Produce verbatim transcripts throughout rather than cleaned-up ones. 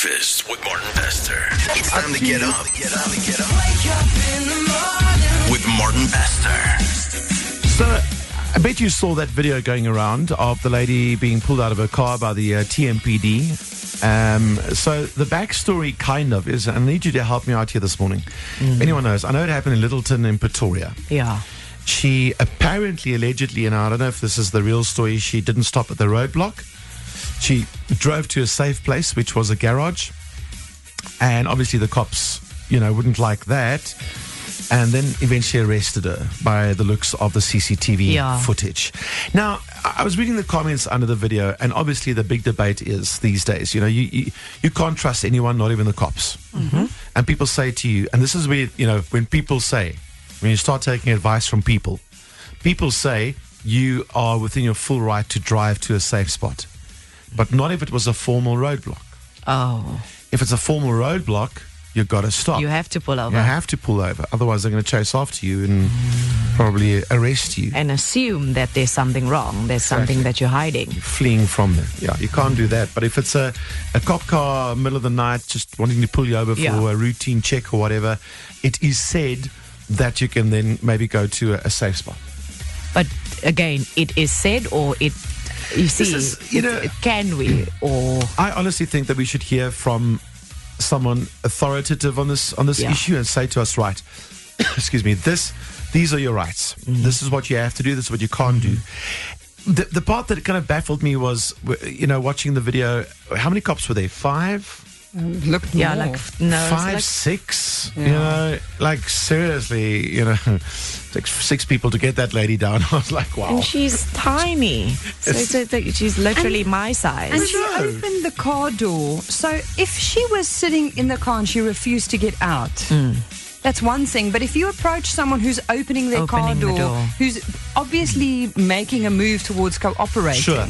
Breakfast with Martin Bester. It's time to get up. Get up. Get up. With Martin Bester. So, I bet you saw that video going around of the lady being pulled out of her car by the uh, T M P D. Um, so the backstory kind of is, I need you to help me out here this morning. Mm. Anyone knows? I know it happened in Littleton in Pretoria. Yeah. She apparently, allegedly, and I don't know if this is the real story, she didn't stop at the roadblock. She drove to a safe place, which was a garage. And obviously the cops, you know, wouldn't like that. And then eventually arrested her by the looks of the C C T V yeah. footage. Now, I was reading the comments under the video, and obviously the big debate is these days, you know, you you, you can't trust anyone, not even the cops. Mm-hmm. And people say to you, and this is where, you know, when people say, when you start taking advice from people, people say you are within your full right to drive to a safe spot. But not if it was a formal roadblock. Oh. If it's a formal roadblock, you've got to stop. You have to pull over. You have to pull over. Otherwise, they're going to chase after you and probably arrest you. And assume that there's something wrong. There's Exactly. something that you're hiding. You're fleeing from them. Yeah, you can't do that. But if it's a, a cop car, middle of the night, just wanting to pull you over for Yeah. a routine check or whatever, it is said that you can then maybe go to a, a safe spot. But again, it is said, or it, you see, is, you it, know- it, can we, or... I honestly think that we should hear from someone authoritative on this on this Yeah. issue and say to us, right, excuse me, this these are your rights. Mm-hmm. This is what you have to do. This is what you can't do. The the part that kind of baffled me was, you know, watching the video. How many cops were there? Five, Look, Yeah, more. like, no, it's five, like, six. Yeah. You know, like seriously, you know, it takes six people to get that lady down. I was like, wow. and she's tiny. So it's, it's like she's literally And- my size. And she No. opened the car door. So if she was sitting in the car and she refused to get out, that's one thing. But if you approach someone who's opening their car Opening the door, door. who's obviously making a move towards cooperating, Sure.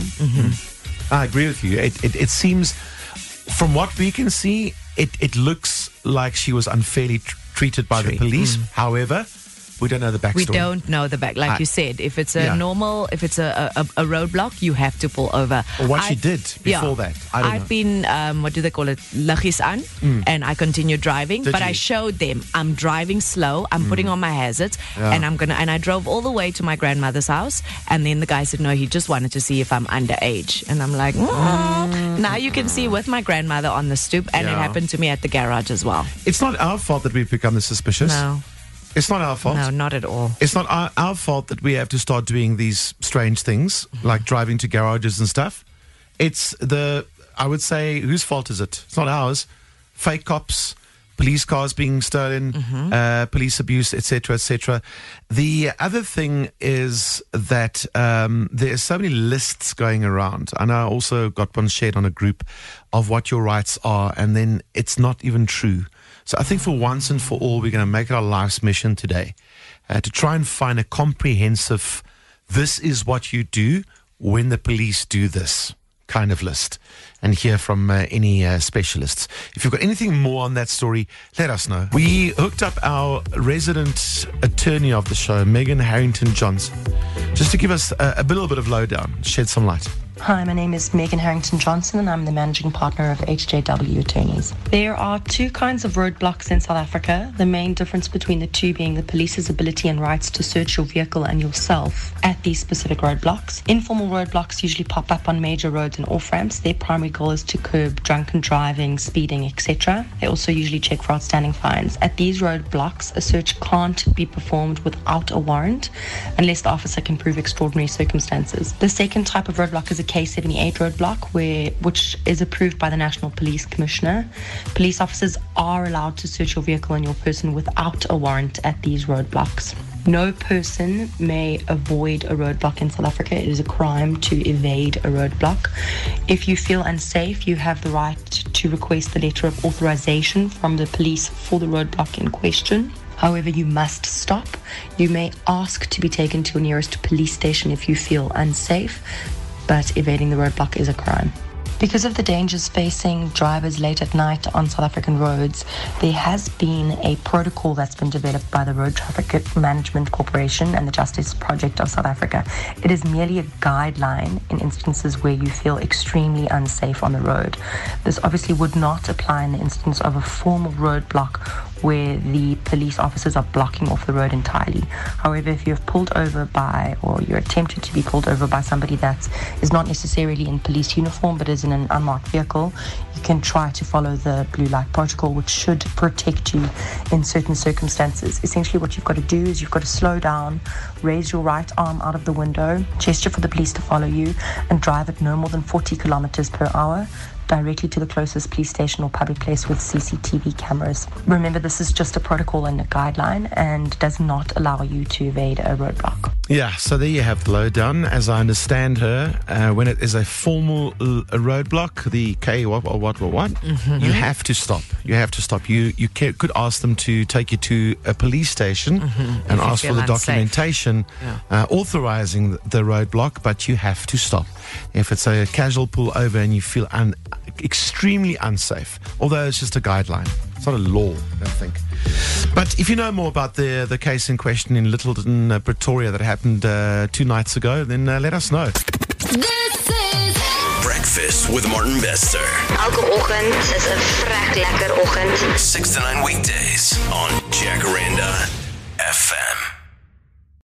I agree with you. It, it, it seems, from what we can see, it, it looks like she was unfairly tr- treated by the Treat- police. However, we don't know the backstory. We don't know the back, like I- you said. If it's a Yeah. normal, if it's a, a, a roadblock, you have to pull over. Or what she I've- did before that. I don't I've know. been, um, what do they call it, lachis aan, and I continued driving. Did but I you? showed them I'm driving slow. I'm putting on my hazards, Yeah. and I'm gonna. And I drove all the way to my grandmother's house, and then the guy said, no, he just wanted to see if I'm underage, and I'm like, mm. Now you can see with my grandmother on the stoop, and it Yeah. happened to me at the garage as well. It's not our fault that we've become this suspicious. No, It's not our fault. no, not at all. It's not our, our fault that we have to start doing these strange things, like driving to garages and stuff. It's the, I would say, whose fault is it? It's not ours. Fake cops, police cars being stolen, uh, police abuse, et cetera, et cetera. The other thing is that um, there are so many lists going around. And I also got one shared on a group of what your rights are, and then it's not even true. So I think for once and for all, we're going to make it our life's mission today uh, to try and find a comprehensive, this is what you do when the police do this kind of list, and hear from uh, any uh, specialists. If you've got anything more on that story, let us know. We hooked up our resident attorney of the show, Megan Harrington Johnson, just to give us a, a little bit of lowdown, shed some light. Hi, my name is Megan Harrington Johnson and I'm the managing partner of H J W Attorneys. There are two kinds of roadblocks in South Africa, the main difference between the two being the police's ability and rights to search your vehicle and yourself at these specific roadblocks. Informal roadblocks usually pop up on major roads and off-ramps. Their primary goal is to curb drunken driving, speeding, et cetera. They also usually check for outstanding fines. At these roadblocks, a search can't be performed without a warrant unless the officer can prove extraordinary circumstances. The second type of roadblock is a K seventy-eight roadblock, where which is approved by the National Police Commissioner. Police officers are allowed to search your vehicle and your person without a warrant at these roadblocks. No person may avoid a roadblock in South Africa. It is a crime to evade a roadblock. If you feel unsafe, you have the right to request a letter of authorization from the police for the roadblock in question. However, you must stop. You may ask to be taken to your nearest police station if you feel unsafe, but evading the roadblock is a crime. Because of the dangers facing drivers late at night on South African roads, there has been a protocol that's been developed by the Road Traffic Management Corporation and the Justice Project of South Africa. It is merely a guideline in instances where you feel extremely unsafe on the road. This obviously would not apply in the instance of a formal roadblock where the police officers are blocking off the road entirely. However, if you're pulled over by, or you're attempted to be pulled over by somebody that is not necessarily in police uniform but is in an unmarked vehicle, you can try to follow the blue light protocol, which should protect you in certain circumstances. Essentially what you've got to do is you've got to slow down, raise your right arm out of the window, gesture for the police to follow you, and drive at no more than forty kilometers per hour directly to the closest police station or public place with C C T V cameras. Remember, this is just a protocol and a guideline and does not allow you to evade a roadblock. Yeah, so there you have the lowdown. As I understand her, uh, when it is a formal uh, a roadblock, the K what what what what, mm-hmm. you have to stop. You have to stop. You you ca- could ask them to take you to a police station mm-hmm. and ask for the unsafe. documentation yeah. uh, authorizing the, the roadblock, but you have to stop. If it's a casual pull over and you feel un- extremely unsafe, although it's just a guideline, it's not a law, I don't think. But if you know more about the the case in question in Littleton, uh, Pretoria, that happened uh, two nights ago, then uh, let us know. This is Breakfast with Martin Bester. Elke oggend is 'n vrek lekker oggend. six to nine weekdays on Jacaranda F M.